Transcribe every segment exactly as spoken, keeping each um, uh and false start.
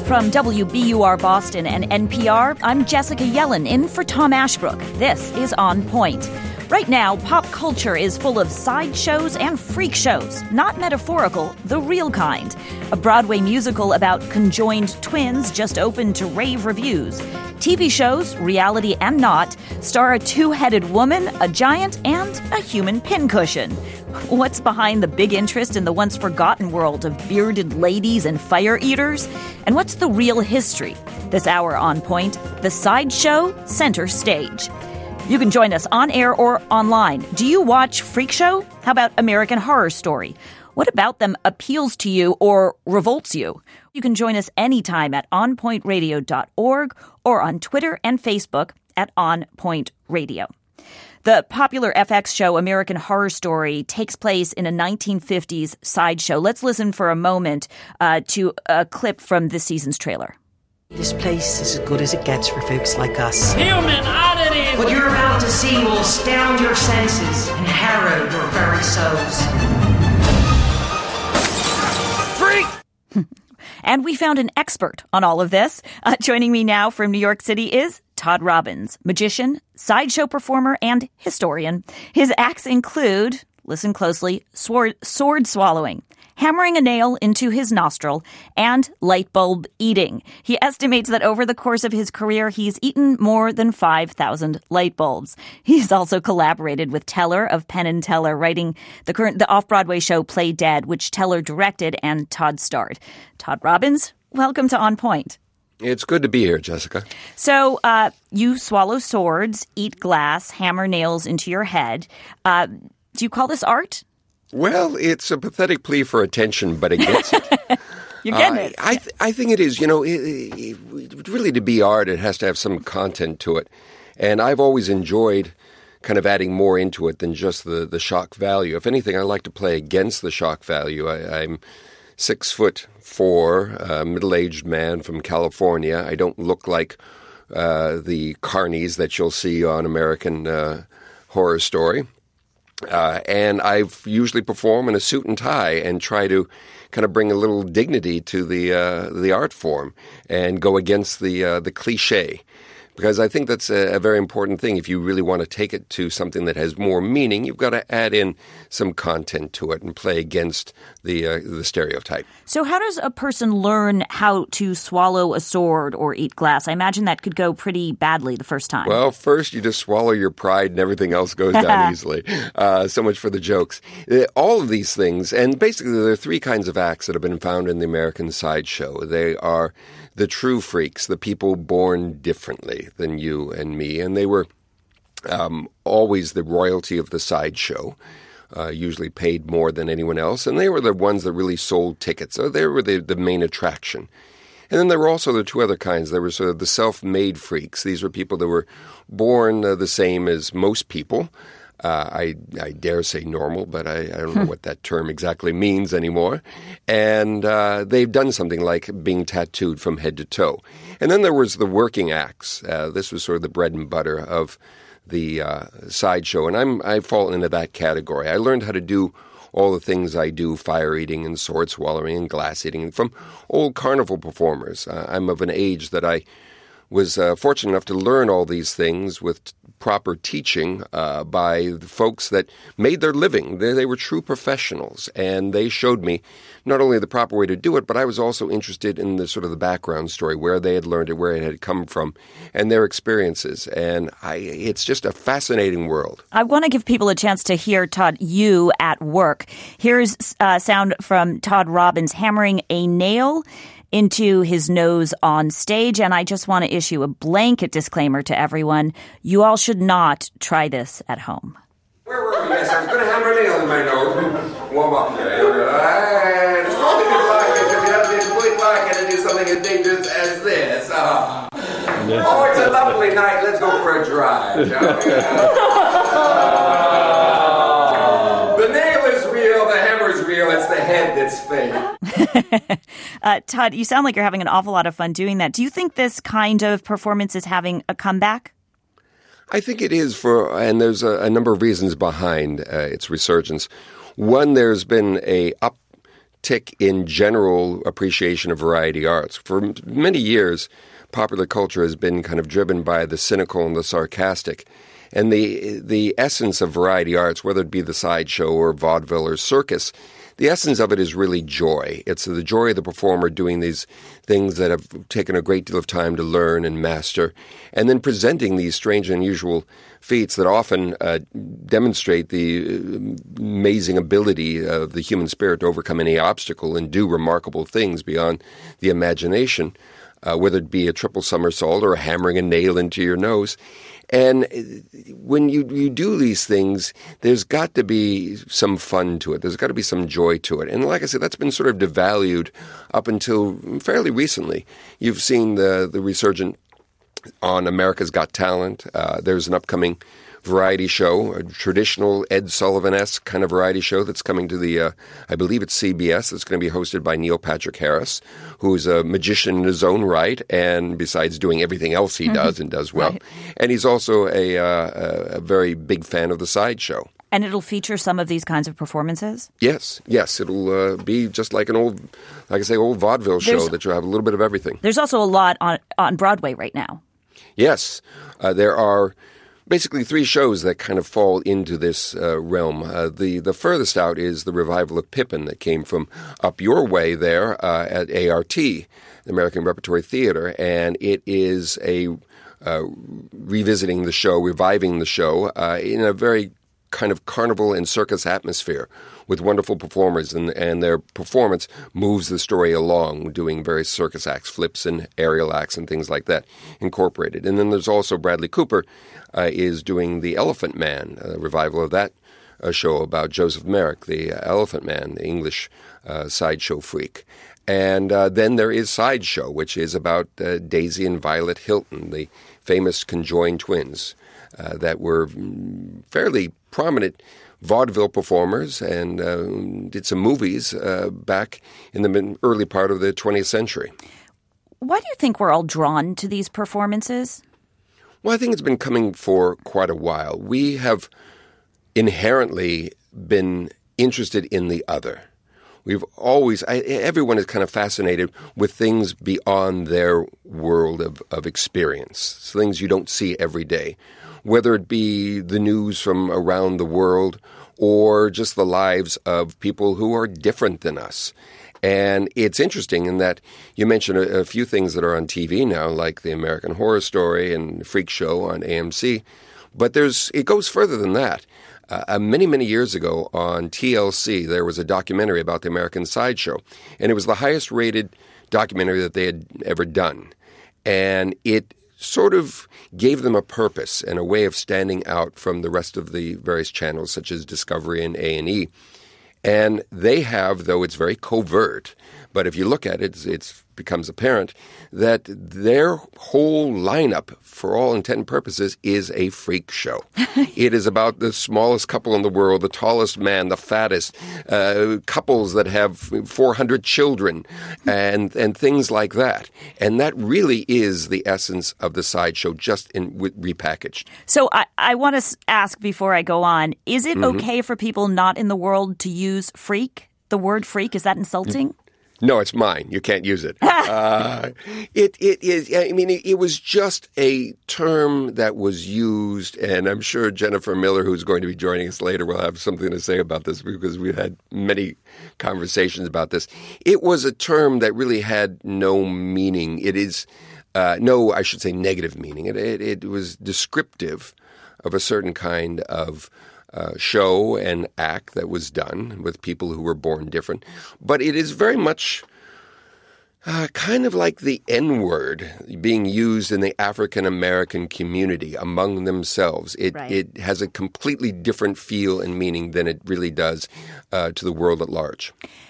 From W B U R Boston and N P R, I'm Jessica Yellen in for Tom Ashbrook. This is On Point. Right now, pop culture is full of sideshows and freak shows. Not metaphorical, the real kind. A Broadway musical about conjoined twins just opened to rave reviews. T V shows, reality and not, star a two-headed woman, a giant, and a human pincushion. What's behind the big interest in the once-forgotten world of bearded ladies and fire eaters? And what's the real history? This hour on Point, the sideshow center stage. You can join us on air or online. Do you watch Freak Show? How about American Horror Story? What about them appeals to you or revolts you? You can join us anytime at on point radio dot org or on Twitter and Facebook at On Point Radio. The popular F X show American Horror Story takes place in a nineteen fifties sideshow. Let's listen for a moment uh, to a clip from this season's trailer. This place is as good as it gets for folks like us. Human oddities! What you're about to see will astound your senses and harrow your very souls. Freak! And we found an expert on all of this. Uh, joining me now from New York City is Todd Robbins, magician, sideshow performer, and historian. His acts include, listen closely, sword, sword swallowing, hammering a nail into his nostril, and light bulb eating. He estimates that over the course of his career, he's eaten more than five thousand light bulbs. He's also collaborated with Teller of Penn and Teller, writing the current the off-Broadway show Play Dead, which Teller directed and Todd starred. Todd Robbins, welcome to On Point. It's good to be here, Jessica. So uh, you swallow swords, eat glass, hammer nails into your head. Uh, do you call this art? Well, it's a pathetic plea for attention, but it gets it. You're getting uh, it. I, th- I think it is. You know, it, it, really to be art, it has to have some content to it. And I've always enjoyed kind of adding more into it than just the, the shock value. If anything, I like to play against the shock value. I, I'm six foot four, a middle-aged man from California. I don't look like uh, the carnies that you'll see on American uh, Horror Story. Uh, and I've usually perform in a suit and tie and try to kind of bring a little dignity to the uh, the art form and go against the uh, the cliche. Because I think that's a, a very important thing. If you really want to take it to something that has more meaning, you've got to add in some content to it and play against the uh, the stereotype. So how does a person learn how to swallow a sword or eat glass? I imagine that could go pretty badly the first time. Well, first you just swallow your pride and everything else goes down easily. Uh, so much for the jokes. Uh, all of these things, and basically there are three kinds of acts that have been found in the American sideshow. They are the true freaks, the people born differently than you and me, and they were um, always the royalty of the sideshow, uh, usually paid more than anyone else, and they were the ones that really sold tickets. So they were the, the main attraction. And then there were also the two other kinds. There were sort of the self-made freaks. These were people that were born uh, the same as most people. Uh, I, I dare say normal, but I, I don't know what that term exactly means anymore. And uh, they've done something like being tattooed from head to toe. And then there was the working acts. Uh, this was sort of the bread and butter of the uh, sideshow. And I'm, I fall into that category. I learned how to do all the things I do, fire eating and sword swallowing and glass eating, from old carnival performers. Uh, I'm of an age that I was uh, fortunate enough to learn all these things with t- proper teaching uh, by the folks that made their living. They, they were true professionals, and they showed me not only the proper way to do it, but I was also interested in the sort of the background story, where they had learned it, where it had come from, and their experiences. And I, it's just a fascinating world. I want to give people a chance to hear, Todd, you at work. Here's uh, sound from Todd Robbins hammering a nail into his nose on stage. And I just want to issue a blanket disclaimer to everyone. You all should not try this at home. Where were we? Yes, I was going to hammer a nail in my nose. Warm up here. And it's probably good like it. If you have to be completely like it and do something as dangerous as this. Oh. Oh, it's a lovely night. Let's go for a drive, shall we? Oh. The nail is real. The hammer's real. It's the head that's fake. uh, Todd, you sound like you're having an awful lot of fun doing that. Do you think this kind of performance is having a comeback? I think it is for, and there's a, a number of reasons behind uh, its resurgence. One, there's been a up uptick in general appreciation of variety arts. For m- many years, popular culture has been kind of driven by the cynical and the sarcastic. And the the essence of variety arts, whether it be the sideshow or vaudeville or circus, the essence of it is really joy. It's the joy of the performer doing these things that have taken a great deal of time to learn and master, and then presenting these strange and unusual feats that often uh, demonstrate the amazing ability of the human spirit to overcome any obstacle and do remarkable things beyond the imagination, uh, whether it be a triple somersault or hammering a nail into your nose. And when you, you do these things, there's got to be some fun to it. There's got to be some joy to it. And like I said, that's been sort of devalued up until fairly recently. You've seen the, the resurgence on America's Got Talent. Uh, there's an upcoming variety show, a traditional Ed Sullivan-esque kind of variety show that's coming to the, uh, I believe it's C B S. It's going to be hosted by Neil Patrick Harris, who's a magician in his own right, and besides doing everything else he does and does well. Right. And he's also a, uh, a very big fan of the sideshow. And it'll feature some of these kinds of performances? Yes, yes. It'll uh, be just like an old, like I say, old vaudeville show there's, that you'll have a little bit of everything. There's also a lot on, on Broadway right now. Yes. Uh, there are basically three shows that kind of fall into this uh, realm. Uh, the, the furthest out is the revival of Pippin that came from up your way there uh, at A R T, the American Repertory Theater, and it is a uh, revisiting the show, reviving the show uh, in a very kind of carnival and circus atmosphere with wonderful performers, and, and their performance moves the story along, doing various circus acts, flips and aerial acts and things like that incorporated. And then there's also Bradley Cooper uh, is doing The Elephant Man, a revival of that uh, show about Joseph Merrick, the uh, Elephant Man, the English uh, sideshow freak. And uh, then there is Sideshow, which is about uh, Daisy and Violet Hilton, the famous conjoined twins uh, that were fairly prominent vaudeville performers and uh, did some movies uh, back in the early part of the twentieth century. Why do you think we're all drawn to these performances? Well, I think it's been coming for quite a while. We have inherently been interested in the other. We've always, I, everyone is kind of fascinated with things beyond their world of, of experience, things you don't see every day, whether it be the news from around the world or just the lives of people who are different than us. And it's interesting in that you mentioned a, a few things that are on T V now, like the American Horror Story and Freak Show on A M C, but there's it goes further than that. Uh, many, many years ago on T L C, there was a documentary about the American Sideshow, and it was the highest-rated documentary that they had ever done. And it sort of gave them a purpose and a way of standing out from the rest of the various channels, such as Discovery and A and E. And they have, though it's very covert, but if you look at it, it becomes apparent that their whole lineup, for all intent and purposes, is a freak show. It is about the smallest couple in the world, the tallest man, the fattest, uh, couples that have four hundred children, and and things like that. And that really is the essence of the sideshow, just in repackaged. So I, I want to ask before I go on, is it mm-hmm. okay for people not in the world to use freak? The word freak, is that insulting? Mm-hmm. No, it's mine. You can't use it. uh, it, it is. I mean, it, it was just a term that was used, and I'm sure Jennifer Miller, who's going to be joining us later, will have something to say about this because we've had many conversations about this. It was a term that really had no meaning. It is uh, no, I should say, negative meaning. It, it, it was descriptive of a certain kind of Uh, show and act that was done with people who were born different. But it is very much uh, kind of like the N-word being used in the African-American community among themselves. It, right. it has a completely different feel and meaning than it really does uh, to the world at large.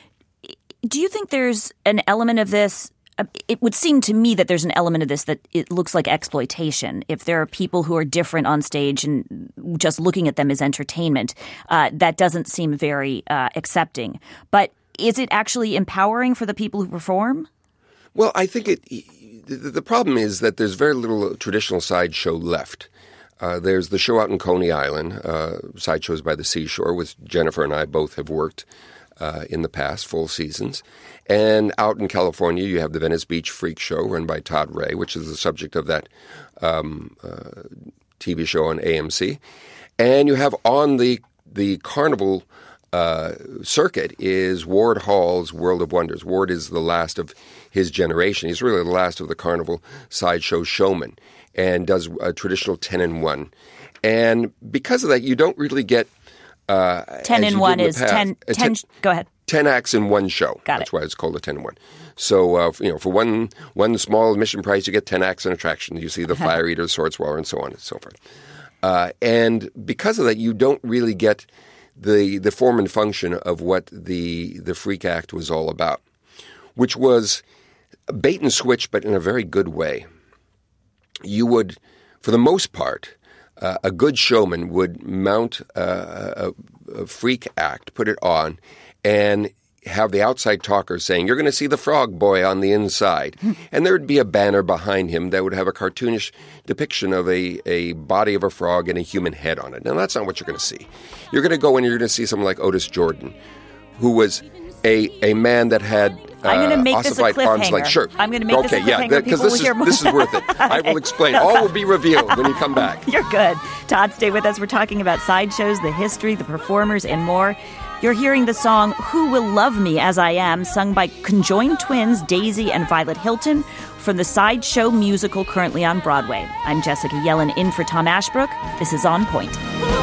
Do you think there's an element of this? It would seem to me that there's an element of this that it looks like exploitation. If there are people who are different on stage and just looking at them as entertainment, uh, that doesn't seem very uh, accepting. But is it actually empowering for the people who perform? Well, I think it. The, the problem is that there's very little traditional sideshow left. Uh, there's the show out in Coney Island, uh, Sideshows by the Seashore, which Jennifer and I both have worked. uh, in the past, full seasons. And out in California, you have the Venice Beach Freak Show run by Todd Ray, which is the subject of that um, uh, T V show on A M C. And you have on the the Carnival uh, circuit is Ward Hall's World of Wonders. Ward is the last of his generation. He's really the last of the Carnival sideshow showmen and does a traditional ten in one. And because of that, you don't really get uh, ten in one is past, ten, uh, ten, ten. Go ahead. ten acts in one show. Got That's it. why it's called a ten in one. So, uh, you know, for one one small admission price, you get ten acts and attractions. You see the Fire Eater, Sword Swallower, and so on and so forth. Uh, and because of that, you don't really get the the form and function of what the the Freak Act was all about, which was bait and switch, but in a very good way. You would, for the most part, uh, a good showman would mount a, a, a freak act, put it on, and have the outside talker saying, "You're going to see the frog boy on the inside." And there would be a banner behind him that would have a cartoonish depiction of a, a body of a frog and a human head on it. Now, that's not what you're going to see. You're going to go and you're going to see someone like Otis Jordan, who was a, a man that had uh, I'm going to make this a ossified arms cliffhanger. like sure. I'm going to make okay, this a cliffhanger. yeah, because People this will is hear more. this is worth it. I will explain. No, All will be revealed when you come back. You're good. Todd, stay with us. We're talking about sideshows, the history, the performers, and more. You're hearing the song Who Will Love Me As I Am, sung by conjoined twins Daisy and Violet Hilton from the Sideshow musical currently on Broadway. I'm Jessica Yellen in for Tom Ashbrook. This is On Point.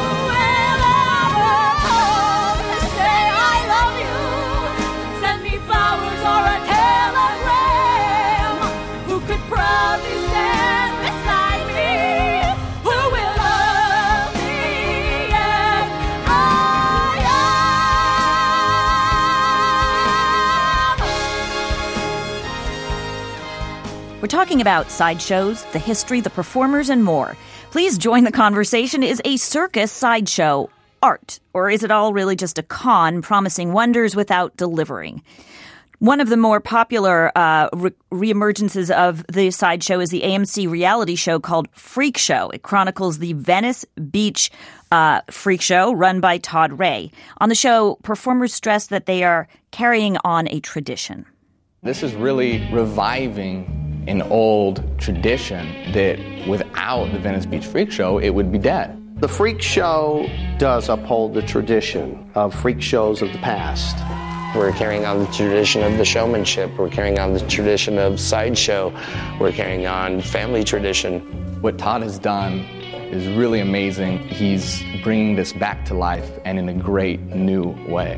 We're talking about sideshows, the history, the performers, and more. Please join the conversation. Is a circus sideshow art? Or is it all really just a con promising wonders without delivering? One of the more popular uh, re- reemergences of the sideshow is the A M C reality show called Freak Show. It chronicles the Venice Beach uh, Freak Show run by Todd Ray. On the show, performers stress that they are carrying on a tradition. This is really reviving an old tradition that without the Venice Beach Freak Show, it would be dead. The Freak Show does uphold the tradition of freak shows of the past. We're carrying on the tradition of the showmanship. We're carrying on the tradition of sideshow. We're carrying on family tradition. What Todd has done is really amazing. He's bringing this back to life and in a great new way.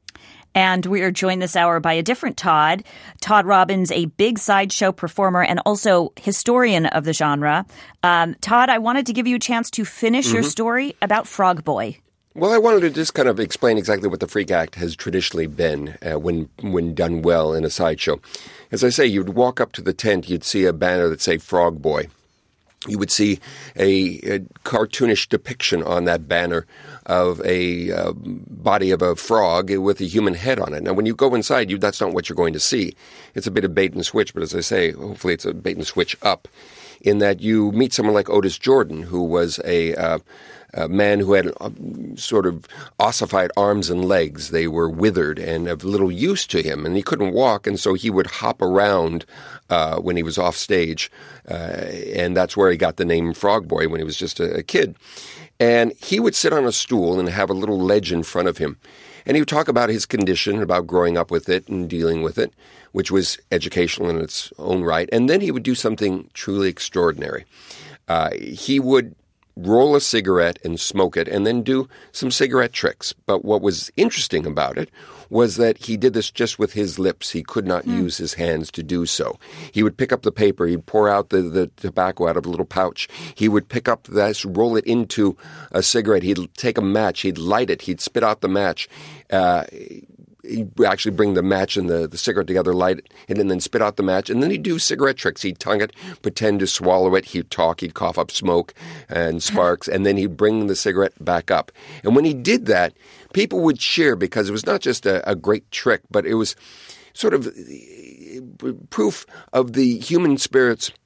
And we are joined this hour by a different Todd. Todd Robbins, a big sideshow performer and also historian of the genre. Um, Todd, I wanted to give you a chance to finish mm-hmm. your story about Frog Boy. Well, I wanted to just kind of explain exactly what the Freak Act has traditionally been uh, when when done well in a sideshow. As I say, you'd walk up to the tent, you'd see a banner that say Frog Boy. You would see a, a cartoonish depiction on that banner of a uh, body of a frog with a human head on it. Now, when you go inside, you that's not what you're going to see. It's a bit of bait and switch, but as I say, hopefully it's a bait and switch up in that you meet someone like Otis Jordan, who was a, uh, a man who had uh, sort of ossified arms and legs. They were withered and of little use to him, and he couldn't walk, and so he would hop around uh, when he was off stage, uh, and that's where he got the name Frog Boy when he was just a, a kid. And he would sit on a stool and have a little ledge in front of him. And he would talk about his condition, about growing up with it and dealing with it, which was educational in its own right. And then he would do something truly extraordinary. Uh, he would roll a cigarette and smoke it and then do some cigarette tricks. But what was interesting about it was that he did this just with his lips. He could not mm. use his hands to do so. He would pick up the paper. He'd pour out the, the tobacco out of a little pouch. He would pick up this, roll it into a cigarette. He'd take a match. He'd light it. He'd spit out the match. Uh, he'd actually bring the match and the, the cigarette together, light it, and then spit out the match. And then he'd do cigarette tricks. He'd tongue it, pretend to swallow it. He'd talk. He'd cough up smoke and sparks. And then he'd bring the cigarette back up. And when he did that, people would cheer because it was not just a, a great trick, but it was sort of proof of the human spirit's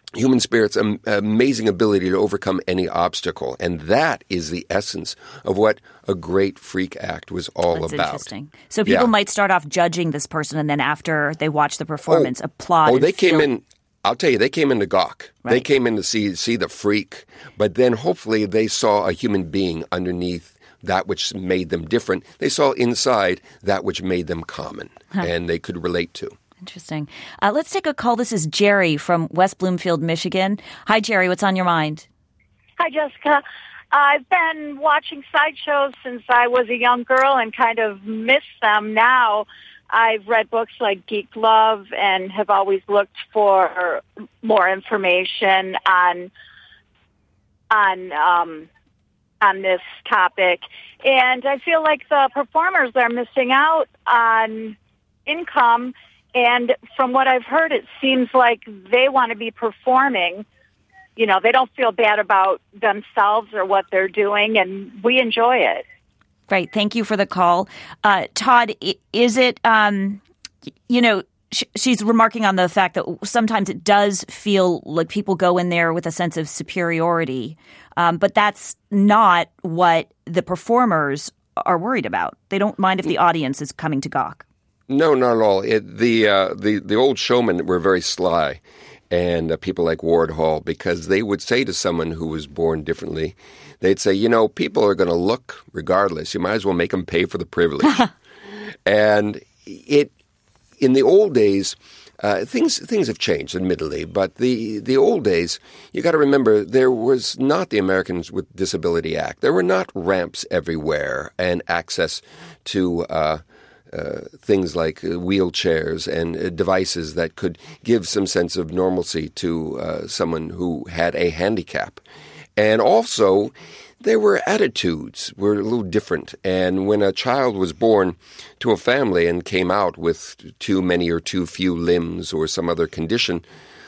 human spirit's am- amazing ability to overcome any obstacle. And that is the essence of what a great freak act was all That's about. Interesting. So people Yeah. might start off judging this person, and then after they watch the performance, oh, applaud. Oh, and they came feel- in. I'll tell you, they came in to gawk. They Right. came in to see see the freak, but then hopefully they saw a human being underneath that which made them different. They saw inside that which made them common, and they could relate to. Interesting. Uh, let's take a call. This is Jerry from West Bloomfield, Michigan. Hi, Jerry. What's on your mind? Hi, Jessica. I've been watching sideshows since I was a young girl and kind of miss them now. I've read books like Geek Love and have always looked for more information on on um, on this topic. And I feel like the performers are missing out on income. And from what I've heard, it seems like they want to be performing. You know, they don't feel bad about themselves or what they're doing, and we enjoy it. Great. Thank you for the call. Uh, Todd, i- is it, um, you know, sh- she's remarking on the fact that sometimes it does feel like people go in there with a sense of superiority, um, but that's not what the performers are worried about. They don't mind if the audience is coming to gawk. No, not at all. It, the, uh, the the old showmen were very sly, and uh, people like Ward Hall, because they would say to someone who was born differently, they'd say, you know, people are going to look regardless. You might as well make them pay for the privilege. And it in the old days, uh, things things have changed, admittedly, but the, the old days, you got to remember, there was not the Americans with Disability Act. There were not ramps everywhere and access to uh Uh, things like uh, wheelchairs and uh, devices that could give some sense of normalcy to uh, someone who had a handicap. And also, there were attitudes were a little different. And when a child was born to a family and came out with too many or too few limbs or some other condition,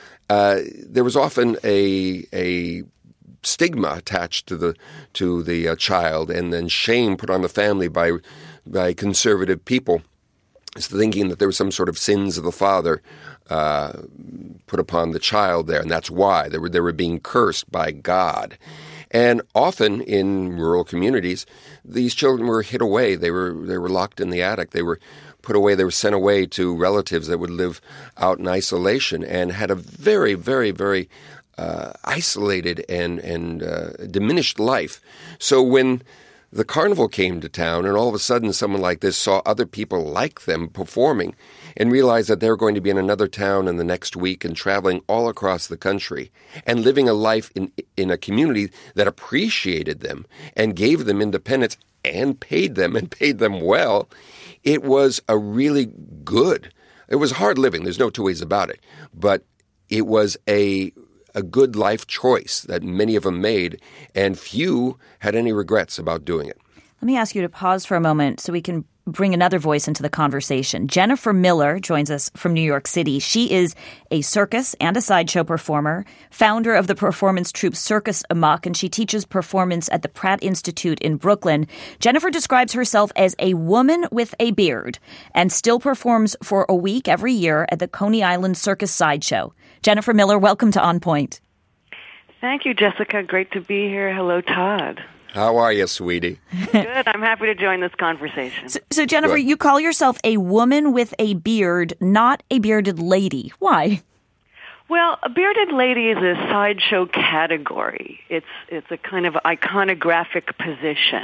uh, there was often a a stigma attached to the to the uh, child, and then shame put on the family by by conservative people, is thinking that there was some sort of sins of the father uh, put upon the child there, and that's why they were they were being cursed by God. And often in rural communities, these children were hid away. They were they were locked in the attic. They were put away. They were sent away to relatives that would live out in isolation and had a very, very, very uh, isolated and and uh, diminished life. So when the carnival came to town, and all of a sudden someone like this saw other people like them performing and realized that they were going to be in another town in the next week and traveling all across the country and living a life in in a community that appreciated them and gave them independence and paid them and paid them well, it was a really good. It was hard living. There's no two ways about it. But it was a a good life choice that many of them made, and few had any regrets about doing it. Let me ask you to pause for a moment so we can bring another voice into the conversation. Jennifer Miller joins us from New York City. She is a circus and a sideshow performer, founder of the performance troupe Circus Amok, and she teaches performance at the Pratt Institute in Brooklyn. Jennifer describes herself as a woman with a beard and still performs for a week every year at the Coney Island Circus Sideshow. Jennifer Miller, welcome to On Point. Thank you, Jessica. Great to be here. Hello, Todd. How are you, sweetie? Good. I'm happy to join this conversation. So, so Jennifer, Good. you call yourself a woman with a beard, not a bearded lady. Why? Well, a bearded lady is a sideshow category. It's it's a kind of iconographic position.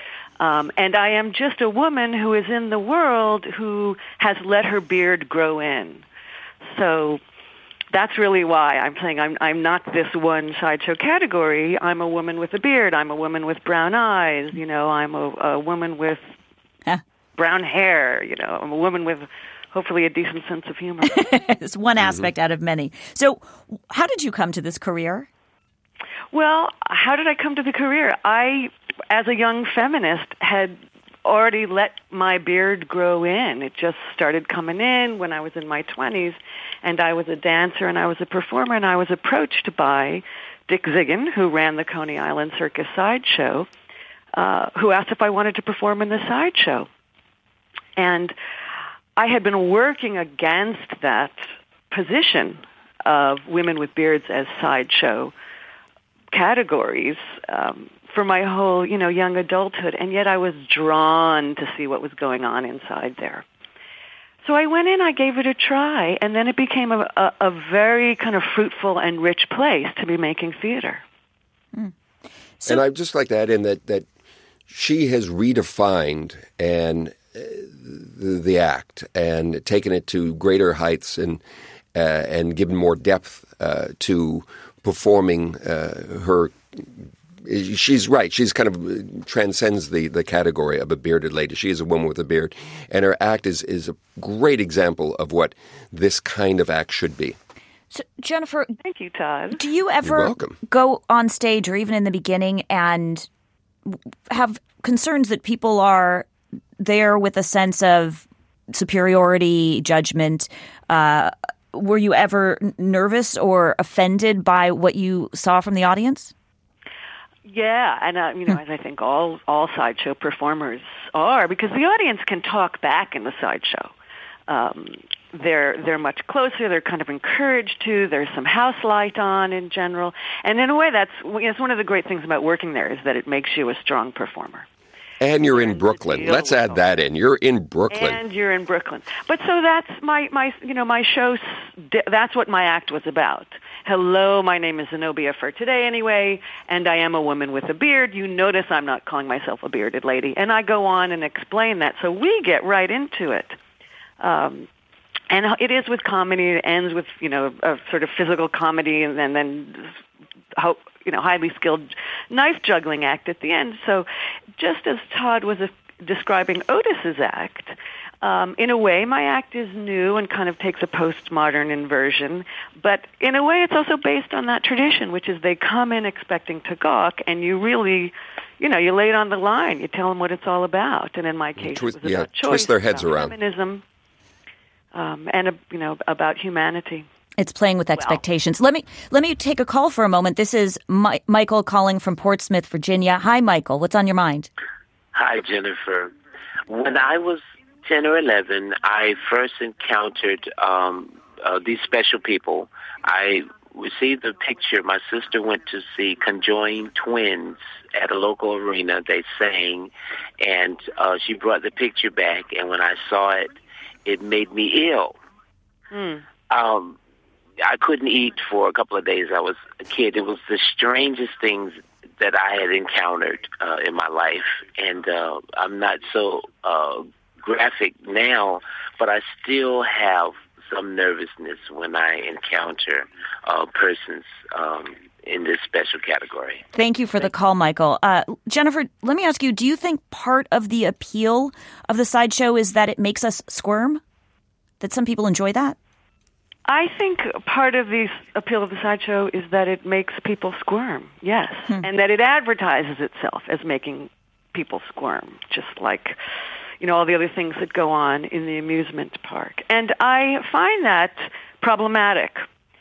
Um, and I am just a woman who is in the world who has let her beard grow in. So that's really why I'm saying I'm I'm not this one sideshow category. I'm a woman with a beard. I'm a woman with brown eyes. You know, I'm a, a woman with Huh. brown hair. You know, I'm a woman with hopefully a decent sense of humor. It's one aspect out of many. So how did you come to this career? Well, how did I come to the career? I, as a young feminist, had already let my beard grow in. It just started coming in when I was in my twenties, and I was a dancer and I was a performer, and I was approached by Dick Ziggin, who ran the Coney Island Circus Sideshow, uh, who asked if I wanted to perform in the sideshow. And I had been working against that position of women with beards as sideshow categories um, for my whole, you know, young adulthood, and yet I was drawn to see what was going on inside there. So I went in, I gave it a try, and then it became a, a, a very kind of fruitful and rich place to be making theater. Mm. So, and I'd just like to add in that, that she has redefined and uh, the, the act and taken it to greater heights and uh, and given more depth uh, to performing uh, her. She's right. She's kind of transcends the, the category of a bearded lady. She is a woman with a beard, and her act is, is a great example of what this kind of act should be. So, Jennifer, thank you, Todd. Do you ever go on stage or even in the beginning and have concerns that people are there with a sense of superiority, judgment? Uh, were you ever nervous or offended by what you saw from the audience? Yeah, and uh, you know, as I think all all sideshow performers are, because the audience can talk back in the sideshow. Um, they're they're much closer. They're kind of encouraged to. There's some house light on in general, and in a way, that's it's one of the great things about working there is that it makes you a strong performer. And you're in Brooklyn. Let's add that in. You're in Brooklyn. And you're in Brooklyn. But so that's my my you know my show. That's what my act was about. Hello, my name is Zenobia for today anyway, and I am a woman with a beard. You notice I'm not calling myself a bearded lady. And I go on and explain that. So we get right into it. Um, and it is with comedy. It ends with, you know, a sort of physical comedy and then, then how, you know, highly skilled knife juggling act at the end. So just as Todd was a, describing Otis's act, Um, in a way, my act is new and kind of takes a postmodern inversion. But in a way, it's also based on that tradition, which is they come in expecting to gawk, and you really, you know, you lay it on the line. You tell them what it's all about. And in my case, twist, it was yeah, about choice, twist their heads about around. feminism, um, and, uh, you know, about humanity. It's playing with expectations. Well, let me let me take a call for a moment. This is Mi- Michael calling from Portsmouth, Virginia. Hi, Michael. What's on your mind? Hi, Jennifer. When I was ten or eleven, I first encountered um, uh, these special people. I received a picture. My sister went to see conjoined twins at a local arena. They sang, and uh, she brought the picture back, and when I saw it, it made me ill. Hmm. Um, I couldn't eat for a couple of days. I was a kid. It was the strangest things that I had encountered uh, in my life, and uh, I'm not so uh, graphic now, but I still have some nervousness when I encounter uh, persons um, in this special category. Thank you for the call, Michael. Uh, Jennifer, let me ask you, do you think part of the appeal of the sideshow is that it makes us squirm? That some people enjoy that? I think part of the appeal of the sideshow is that it makes people squirm, yes, hmm. and that it advertises itself as making people squirm, just like, you know, all the other things that go on in the amusement park. And I find that problematic.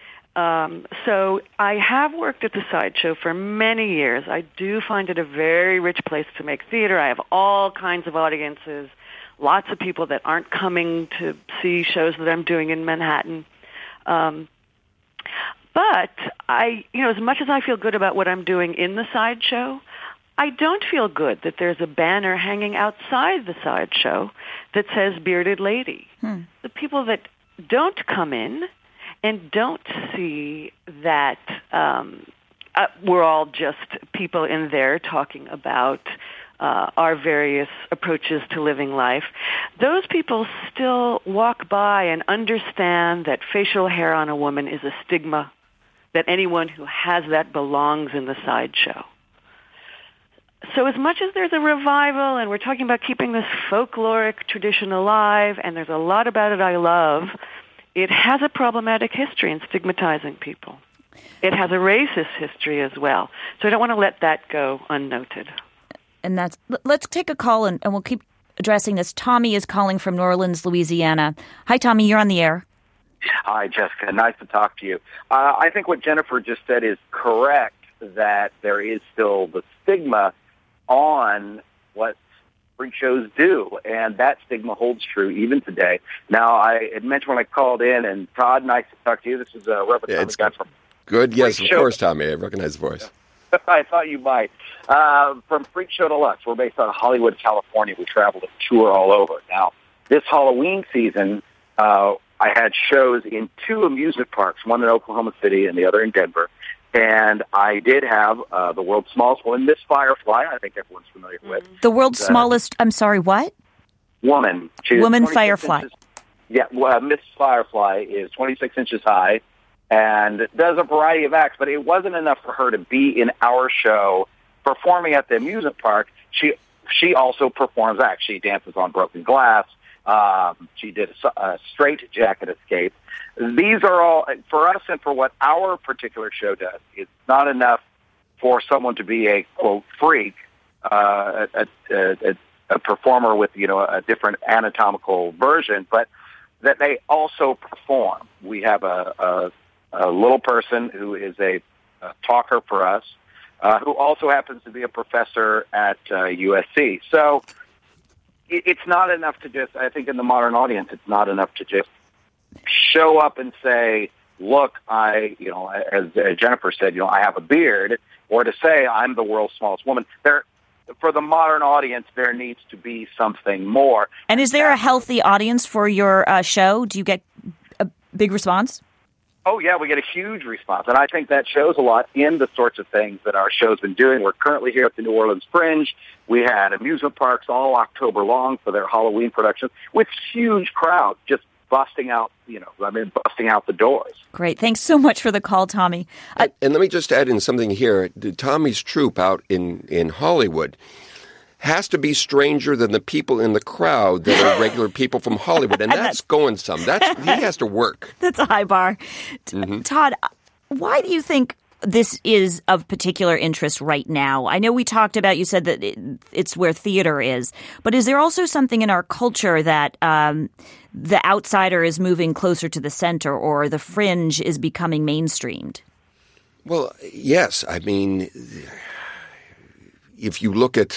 Um, so I have worked at the sideshow for many years. I do find it a very rich place to make theater. I have all kinds of audiences, lots of people that aren't coming to see shows that I'm doing in Manhattan. Um, but I, you know, as much as I feel good about what I'm doing in the sideshow, I don't feel good that there's a banner hanging outside the sideshow that says bearded lady. Hmm. The people that don't come in and don't see that um, uh, we're all just people in there talking about uh, our various approaches to living life, those people still walk by and understand that facial hair on a woman is a stigma, that anyone who has that belongs in the sideshow. So as much as there's a revival and we're talking about keeping this folkloric tradition alive, and there's a lot about it I love, it has a problematic history in stigmatizing people. It has a racist history as well. So I don't want to let that go unnoted. And that's, let's take a call and, and we'll keep addressing this. Tommy is calling from New Orleans, Louisiana. Hi, Tommy. You're on the air. Hi, Jessica. Nice to talk to you. Uh, I think what Jennifer just said is correct, that there is still the stigma on what freak shows do, and that stigma holds true even today. Now, I had mentioned when I called in, and Todd, nice to talk to you. This is uh, Reverend Yeah, Tommy it's Guy from good. Yes, Freak of Show. course, Tommy. I recognize the voice. I thought you might. Uh, from Freak Show Deluxe, we're based out of Hollywood, California. We travel to tour all over. Now, this Halloween season, uh, I had shows in two amusement parks, one in Oklahoma City and the other in Denver. And I did have uh, the world's smallest woman, Miss Firefly, I think everyone's familiar with. The world's Uh, smallest, I'm sorry, what? Woman. She is Woman twenty-six Firefly. inches- yeah, well, Miss Firefly is twenty-six inches high and does a variety of acts, but it wasn't enough for her to be in our show performing at the amusement park. She she also performs acts. She dances on broken glass. Um, she did a, a straight jacket escape. These are all, for us and for what our particular show does, it's not enough for someone to be a, quote, freak, uh, a, a, a, a performer with, you know, a different anatomical version, but that they also perform. We have a, a, a little person who is a, a talker for us, uh, who also happens to be a professor at uh, U S C. So it, it's not enough to just, I think in the modern audience, it's not enough to just show up and say, look, I, you know, as, as Jennifer said, you know, I have a beard, or to say I'm the world's smallest woman. There, for the modern audience, there needs to be something more. And is there a healthy audience for your uh, show? Do you get a big response? Oh, yeah, we get a huge response. And I think that shows a lot in the sorts of things that our show's been doing. We're currently here at the New Orleans Fringe. We had amusement parks all October long for their Halloween productions with huge crowds just busting out, you know, I mean, busting out the doors. Great. Thanks so much for the call, Tommy. Uh, and, and let me just add in something here. Tommy's troupe out in, in Hollywood has to be stranger than the people in the crowd that are regular people from Hollywood. And that's going some. That's, he has to work. That's a high bar. Mm-hmm. Todd, why do you think this is of particular interest right now? I know we talked about, you said that it, it's where theater is, but is there also something in our culture that um, the outsider is moving closer to the center, or the fringe is becoming mainstreamed? Well, yes. I mean, if you look at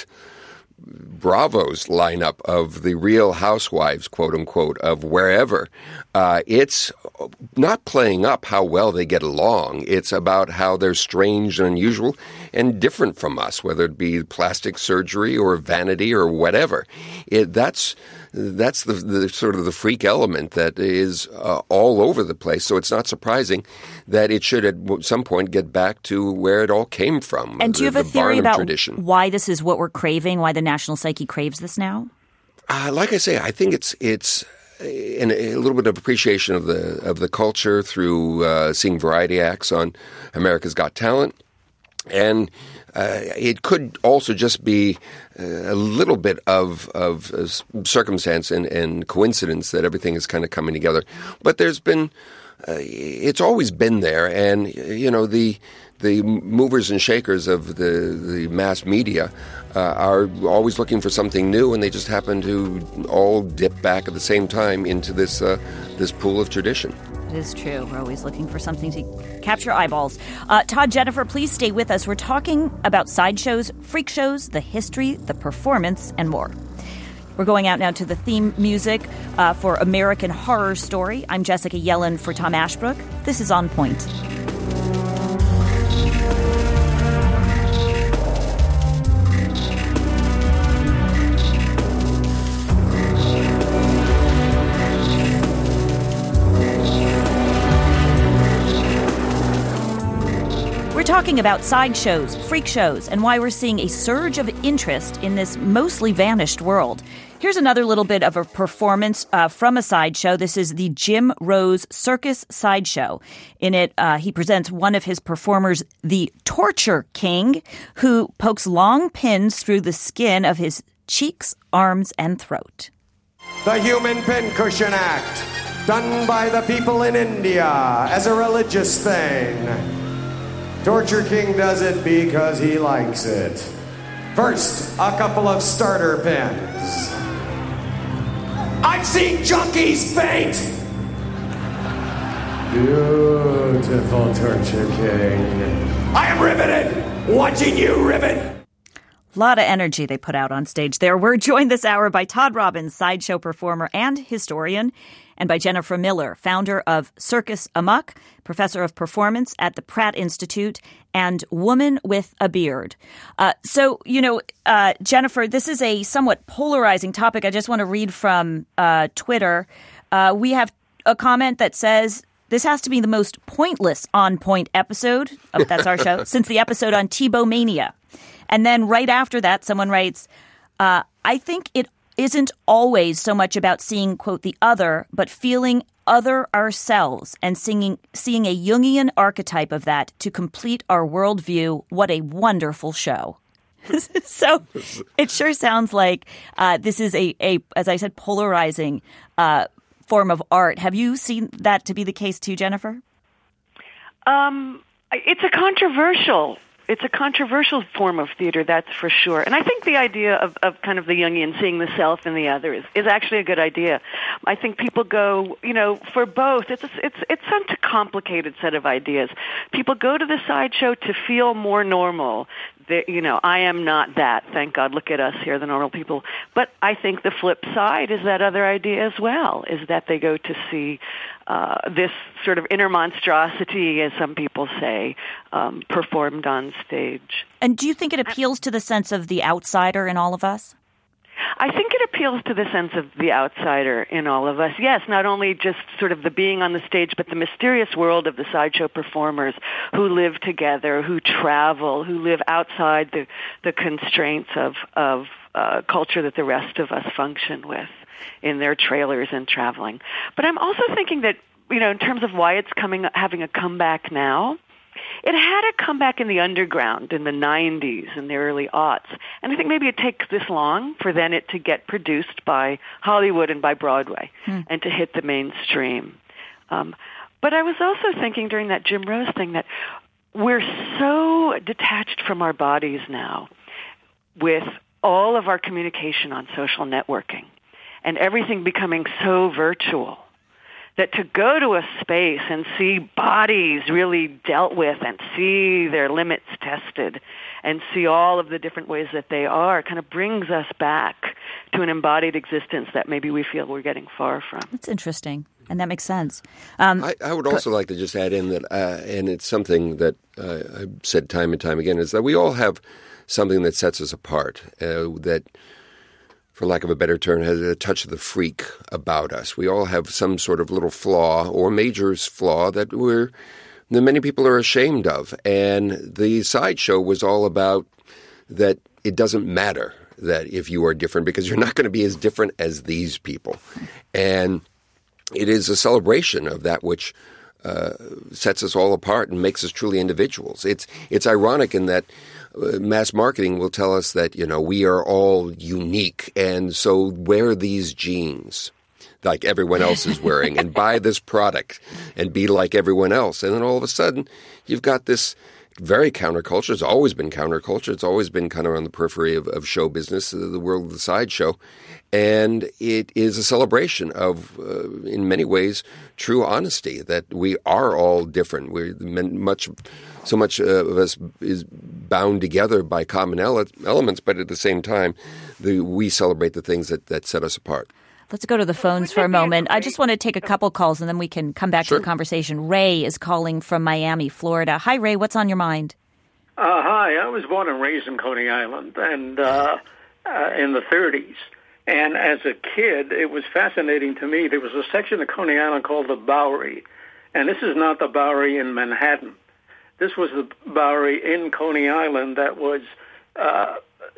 Bravo's lineup of the Real Housewives, quote unquote, of wherever, uh, it's not playing up how well they get along. It's about how they're strange and unusual and different from us, whether it be plastic surgery or vanity or whatever. It, that's that's the, the sort of the freak element that is uh, all over the place. So it's not surprising that it should at some point get back to where it all came from. And do you the, have a the theory Barnum about tradition. why this is what we're craving, why the national psyche craves this now? Uh, like I say, I think it's it's an, a little bit of appreciation of the of the culture through uh, seeing variety acts on America's Got Talent. And uh, it could also just be uh, a little bit of, of uh, circumstance and, and coincidence that everything is kind of coming together. But there's been, uh, it's always been there. And, you know, the the movers and shakers of the, the mass media uh, are always looking for something new, and they just happen to all dip back at the same time into this uh, this pool of tradition. It is true. We're always looking for something to capture eyeballs. Uh, Todd, Jennifer, please stay with us. We're talking about sideshows, freak shows, the history, the performance, and more. We're going out now to the theme music uh, for American Horror Story. I'm Jessica Yellen for Tom Ashbrook. This is On Point. Talking about sideshows, freak shows, and why we're seeing a surge of interest in this mostly vanished world. Here's another little bit of a performance uh, from a sideshow. This is the Jim Rose Circus Sideshow. In it, uh, he presents one of his performers, the Torture King, who pokes long pins through the skin of his cheeks, arms, and throat. The Human Pincushion Act, done by the people in India as a religious thing. Torture King does it because he likes it. First, a couple of starter pins. I've seen junkies faint! Beautiful Torture King. I am riveted, watching you rivet. A lot of energy they put out on stage there. We're joined this hour by Todd Robbins, sideshow performer and historian, and by Jennifer Miller, founder of Circus Amok, professor of performance at the Pratt Institute, and Woman with a Beard. Uh, so, you know, uh, Jennifer, this is a somewhat polarizing topic. I just want to read from uh, Twitter. Uh, we have a comment that says, this has to be the most pointless On Point episode, oh, that's our show, since the episode on Tebow Mania. And then right after that, someone writes, uh, I think it isn't always so much about seeing, quote, the other, but feeling other ourselves and singing, seeing a Jungian archetype of that to complete our worldview. What a wonderful show. So it sure sounds like uh, this is a, a, as I said, polarizing uh, form of art. Have you seen that to be the case too, Jennifer? Um, it's a controversial It's a controversial form of theater, that's for sure. And I think the idea of, of kind of the Jungian, seeing the self in the other, is, is actually a good idea. I think people go, you know, for both. It's a, it's it's such a complicated set of ideas. People go to the sideshow to feel more normal. They, you know, I am not that. Thank God. Look at us here, the normal people. But I think the flip side is that other idea as well, is that they go to see uh, this sort of inner monstrosity, as some people say, um, performed on stage. And do you think it appeals to the sense of the outsider in all of us? I think it appeals to the sense of the outsider in all of us. Yes, not only just sort of the being on the stage, but the mysterious world of the sideshow performers who live together, who travel, who live outside the, the constraints of, of uh, culture that the rest of us function with in their trailers and traveling. But I'm also thinking that, you know, in terms of why it's coming, having a comeback now, it had a comeback in the underground in the nineties and the early aughts. And I think maybe it takes this long for then it to get produced by Hollywood and by Broadway hmm. and to hit the mainstream. Um, but I was also thinking during that Jim Rose thing that we're so detached from our bodies now with all of our communication on social networking and everything becoming so virtual, that to go to a space and see bodies really dealt with and see their limits tested and see all of the different ways that they are kind of brings us back to an embodied existence that maybe we feel we're getting far from. That's interesting, and that makes sense. Um, I, I would also like to just add in that, uh, and it's something that uh, I've said time and time again, is that we all have something that sets us apart, uh, that, for lack of a better term, has a touch of the freak about us. We all have some sort of little flaw or major flaw that we're that many people are ashamed of. And the sideshow was all about that it doesn't matter that if you are different, because you're not going to be as different as these people. And it is a celebration of that which uh, sets us all apart and makes us truly individuals. It's it's ironic in that uh, mass marketing will tell us that, you know, we are all unique, and so wear these jeans like everyone else is wearing and buy this product and be like everyone else. And then all of a sudden you've got this very counterculture. It's always been counterculture. It's always been kind of on the periphery of, of show business, the world of the sideshow. And it is a celebration of, uh, in many ways, true honesty, that we are all different. We're much, so much uh, of us is bound together by common ele- elements, but at the same time, the, we celebrate the things that, that set us apart. Let's go to the phones for a moment. I just want to take a couple calls, and then we can come back sure. to the conversation. Ray is calling from Miami, Florida. Hi, Ray. What's on your mind? Uh, hi. I was born and raised in Coney Island and uh, uh, in the thirties. And as a kid, it was fascinating to me. There was a section of Coney Island called the Bowery. And this is not the Bowery in Manhattan. This was the Bowery in Coney Island that was uh,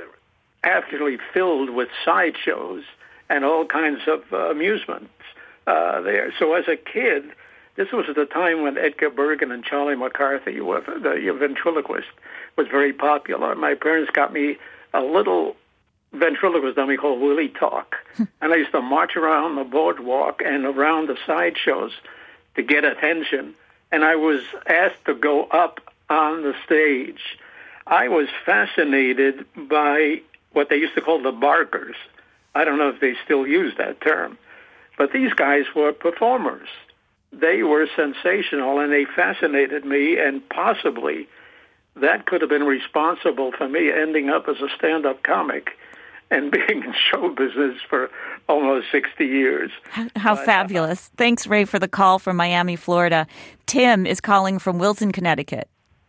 actually filled with sideshows and all kinds of uh, amusements uh, there. So as a kid, this was at the time when Edgar Bergen and Charlie McCarthy, were, the ventriloquist, was very popular. My parents got me a little ventriloquist dummy called Willie Talk. And I used to march around the boardwalk and around the sideshows to get attention. And I was asked to go up on the stage. I was fascinated by what they used to call the barkers. I don't know if they still use that term. But these guys were performers. They were sensational, and they fascinated me, and possibly that could have been responsible for me ending up as a stand-up comic and being in show business for almost sixty years. How, how uh, fabulous. Thanks, Ray, for the call from Miami, Florida. Tim is calling from Wilson, Connecticut.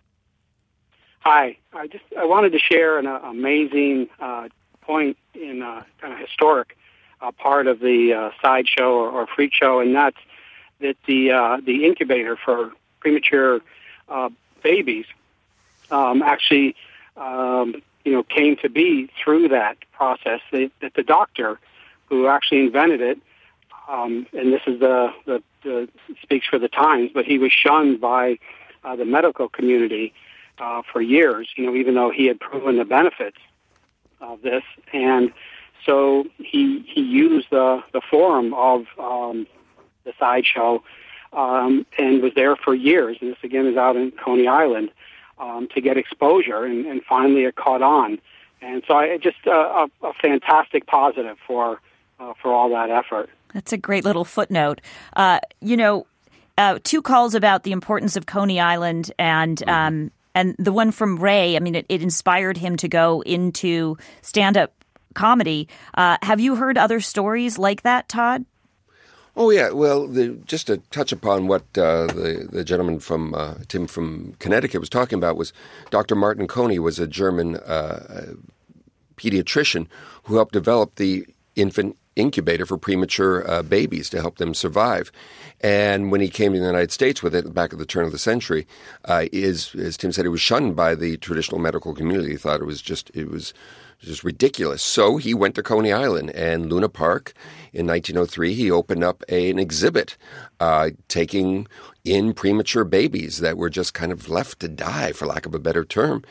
Hi. I just I wanted to share an uh, amazing uh, point in uh, kind of historic uh, part of the uh, sideshow or, or freak show, and that's that the uh, the incubator for premature uh, babies um, actually um, you know came to be through that process. That, that the doctor who actually invented it, um, and this is the, the, the speaks for the times, but he was shunned by uh, the medical community uh, for years. You know, even though he had proven the benefits of this, and so he he used the the forum of um, the sideshow um, and was there for years. And this again is out in Coney Island um, to get exposure, and, and finally it caught on. And so I just uh, a, a fantastic positive for uh, for all that effort. That's a great little footnote. Uh, you know, uh, two calls about the importance of Coney Island, and mm-hmm. um, and the one from Ray. I mean, it, it inspired him to go into stand-up comedy. Uh, have you heard other stories like that, Todd? Oh, yeah. Well, the, just to touch upon what uh, the, the gentleman from, uh, Tim from Connecticut was talking about was Doctor Martin Coney was a German uh, pediatrician who helped develop the infant incubator for premature uh, babies to help them survive. And when he came to the United States with it back at the turn of the century, uh, is, as Tim said, he was shunned by the traditional medical community. He thought it was just, it was just ridiculous. So he went to Coney Island and Luna Park. In nineteen oh three, he opened up a, an exhibit uh, taking in premature babies that were just kind of left to die, for lack of a better term.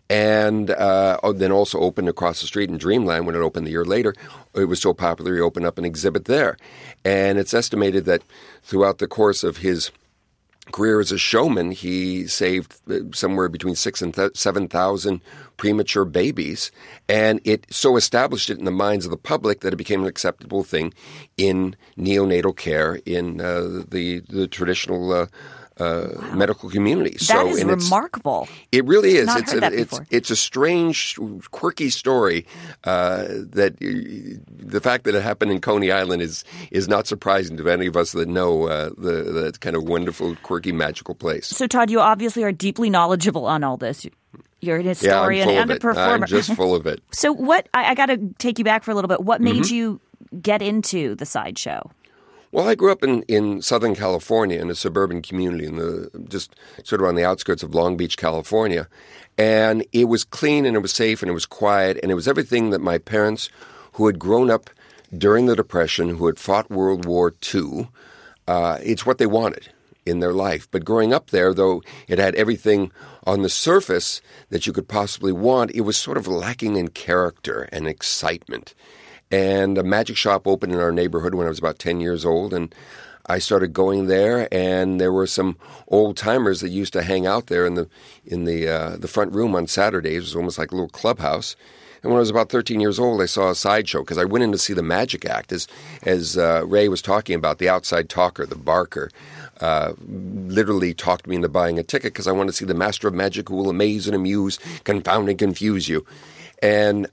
And uh, then also opened across the street in Dreamland when it opened the year later. It was so popular, he opened up an exhibit there. And it's estimated that throughout the course of his career as a showman, he saved somewhere between six and th- seven thousand premature babies, and it so established it in the minds of the public that it became an acceptable thing in neonatal care in uh, the the traditional uh, uh, wow. medical community. That so, is and remarkable. It really is. Not it's heard a, that it's before. it's a strange, quirky story. Uh, that uh, the fact that it happened in Coney Island is is not surprising to any of us that know uh, the the kind of wonderful, quirky, magical place. So, Todd, you obviously are deeply knowledgeable on all this. You're an historian yeah, I'm and full a of it. performer. I'm just full of it. So, what I, I got to take you back for a little bit. What made Mm-hmm. you get into the sideshow? Well, I grew up in, in Southern California in a suburban community, in the just sort of on the outskirts of Long Beach, California. And it was clean and it was safe and it was quiet and it was everything that my parents, who had grown up during the Depression, who had fought World War Two, uh, it's what they wanted in their life. But growing up there, though it had everything on the surface that you could possibly want, it was sort of lacking in character and excitement. And a magic shop opened in our neighborhood when I was about ten years old, and I started going there, and there were some old-timers that used to hang out there in the in the uh, the front room on Saturdays. It was almost like a little clubhouse. And when I was about thirteen years old, I saw a sideshow because I went in to see the magic act, as, as uh, Ray was talking about, the outside talker, the barker. Uh, literally talked me into buying a ticket because I wanted to see the master of magic who will amaze and amuse, confound and confuse you. And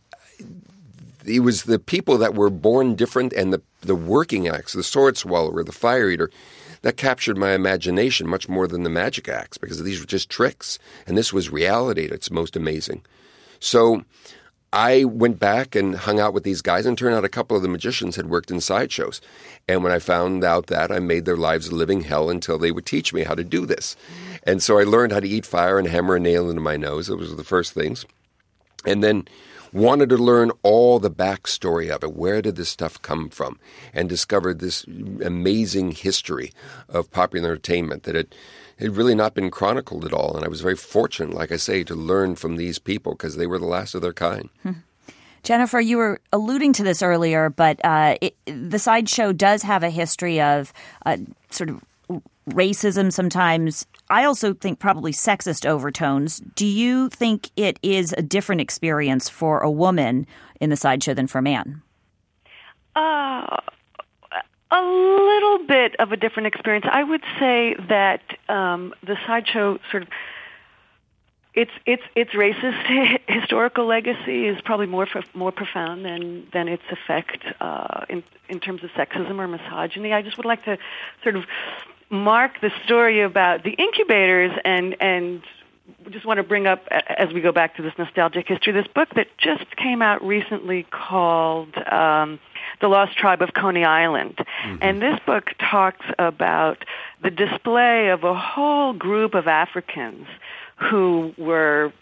it was the people that were born different and the, the working acts, the sword swallower, the fire eater, that captured my imagination much more than the magic acts because these were just tricks. And this was reality at its most amazing. So I went back and hung out with these guys, and turned out a couple of the magicians had worked in sideshows. And when I found out that, I made their lives a living hell until they would teach me how to do this. And so I learned how to eat fire and hammer a nail into my nose. Those were the first things. And then wanted to learn all the backstory of it. Where did this stuff come from? And discovered this amazing history of popular entertainment that it had really not been chronicled at all. And I was very fortunate, like I say, to learn from these people because they were the last of their kind. Hmm. Jennifer, you were alluding to this earlier, but uh, it, the sideshow does have a history of uh, sort of racism sometimes. I also think probably sexist overtones. Do you think it is a different experience for a woman in the sideshow than for a man? Uh, a little bit of a different experience. I would say that um, the sideshow sort of its its its racist historical legacy is probably more more profound than than its effect uh, in in terms of sexism or misogyny. I just would like to sort of mark the story about the incubators and and just want to bring up, as we go back to this nostalgic history, this book that just came out recently called um, The Lost Tribe of Coney Island. Mm-hmm. And this book talks about the display of a whole group of Africans who were,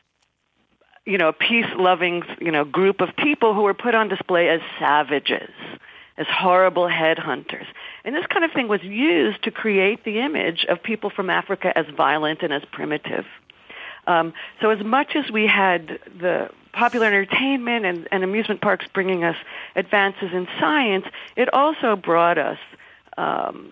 you know, a peace-loving, you know, group of people who were put on display as savages, as horrible headhunters. And this kind of thing was used to create the image of people from Africa as violent and as primitive. Um, so as much as we had the popular entertainment and, and amusement parks bringing us advances in science, it also brought us um,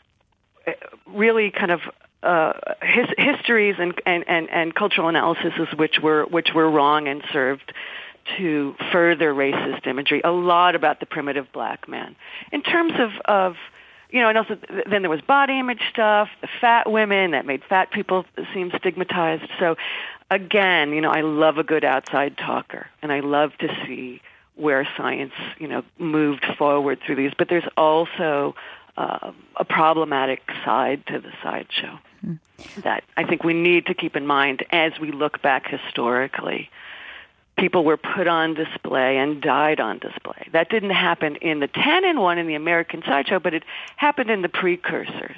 really kind of uh, his, histories and, and, and, and cultural analyses which were which were wrong and served to further racist imagery, a lot about the primitive black man. In terms of, of you know, and also then there was body image stuff, the fat women that made fat people seem stigmatized. So again, you know, I love a good outside talker, and I love to see where science, you know, moved forward through these. But there's also uh, a problematic side to the sideshow mm. that I think we need to keep in mind as we look back historically. People were put on display and died on display. That didn't happen in the ten in one in the American Sideshow, but it happened in the precursors.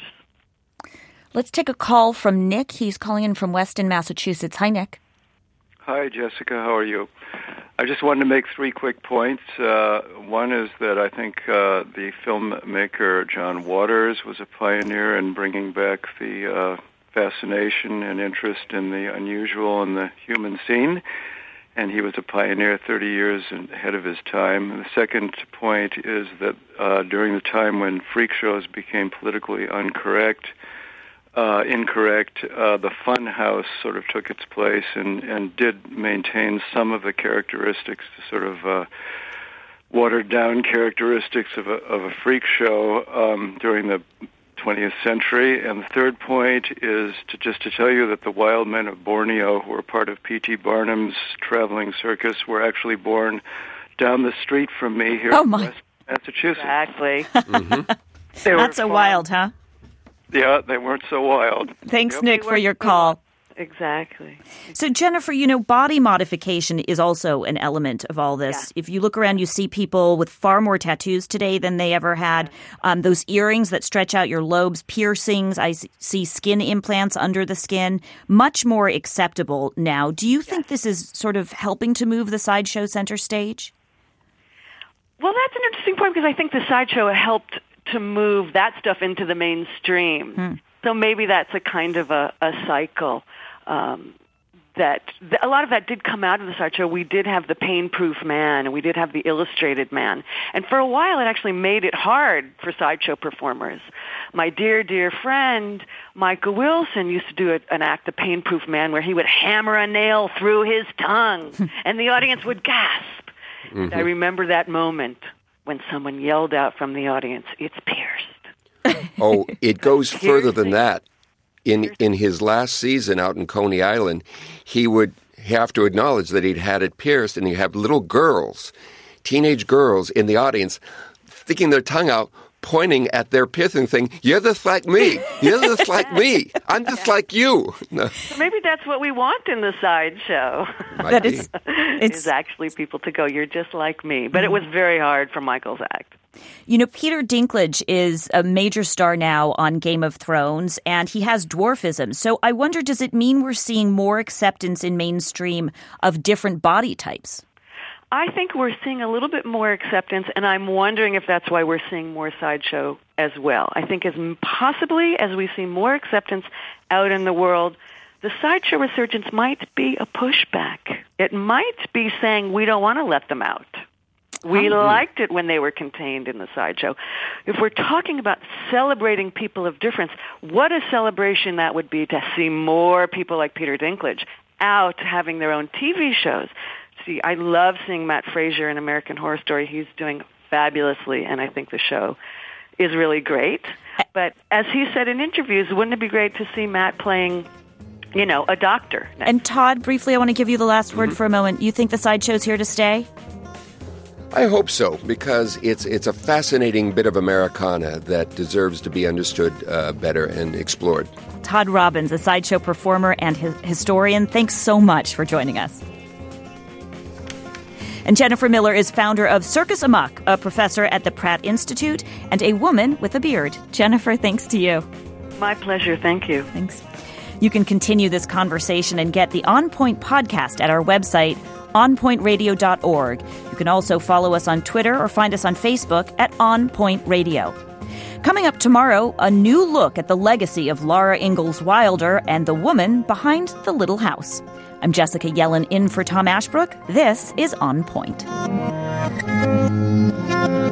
Let's take a call from Nick. He's calling in from Weston, Massachusetts. Hi, Nick. Hi, Jessica. How are you? I just wanted to make three quick points. Uh, one is that I think uh, the filmmaker John Waters was a pioneer in bringing back the uh, fascination and interest in the unusual and the human scene. And he was a pioneer thirty years ahead of his time. And the second point is that uh, during the time when freak shows became politically incorrect, uh, incorrect, uh, the fun house sort of took its place and, and did maintain some of the characteristics, the sort of uh, watered-down characteristics of a, of a freak show um, during the twentieth century. And the third point is to just to tell you that the wild men of Borneo, who were part of P T Barnum's traveling circus, were actually born down the street from me here oh in my. West Massachusetts. Exactly. Mm-hmm. That's so wild, huh? Yeah, they weren't so wild. Thanks, yep. Nick, for your call. Exactly. So, Jennifer, you know, body modification is also an element of all this. Yeah. If you look around, you see people with far more tattoos today than they ever had. Um, those earrings that stretch out your lobes, piercings. I see skin implants under the skin. Much more acceptable now. Do you think this is sort of helping to move the sideshow center stage? Well, that's an interesting point because I think the sideshow helped to move that stuff into the mainstream. Hmm. So maybe that's a kind of a, a cycle. Um, that a lot of that did come out of the sideshow. We did have the pain-proof man, and we did have the illustrated man. And for a while, it actually made it hard for sideshow performers. My dear, dear friend, Michael Wilson, used to do a, an act, The Pain-Proof Man, where he would hammer a nail through his tongue, and the audience would gasp. Mm-hmm. I remember that moment when someone yelled out from the audience, "It's pierced." Oh, it goes further than that. In in his last season out in Coney Island, he would have to acknowledge that he'd had it pierced, and you have little girls, teenage girls in the audience, sticking their tongue out, pointing at their piercing thing. You're just like me. You're just like me. I'm just like you. No. Maybe that's what we want in the sideshow. That is, it's is actually people to go, "You're just like me." But it was very hard for Michael's act. You know, Peter Dinklage is a major star now on Game of Thrones, and he has dwarfism. So I wonder, does it mean we're seeing more acceptance in mainstream of different body types? I think we're seeing a little bit more acceptance, and I'm wondering if that's why we're seeing more sideshow as well. I think as possibly as we see more acceptance out in the world, the sideshow resurgence might be a pushback. It might be saying we don't want to let them out. We oh. liked it when they were contained in the sideshow. If we're talking about celebrating people of difference, what a celebration that would be to see more people like Peter Dinklage out having their own T V shows. See, I love seeing Matt Fraser in American Horror Story. He's doing fabulously, and I think the show is really great. But as he said in interviews, wouldn't it be great to see Matt playing you know, a doctor. And Todd, briefly, I want to give you the last word Mm-hmm. for a moment. You think the sideshow's here to stay? I hope so, because it's it's a fascinating bit of Americana that deserves to be understood uh, better and explored. Todd Robbins, a sideshow performer and hi- historian, thanks so much for joining us. And Jennifer Miller is founder of Circus Amok, a professor at the Pratt Institute, and a woman with a beard. Jennifer, thanks to you. My pleasure. Thank you. Thanks. You can continue this conversation and get the On Point podcast at our website, on point radio dot org. You can also follow us on Twitter or find us on Facebook at On Point Radio. Coming up tomorrow, a new look at the legacy of Laura Ingalls Wilder and the woman behind the Little House. I'm Jessica Yellen in for Tom Ashbrook. This is On Point.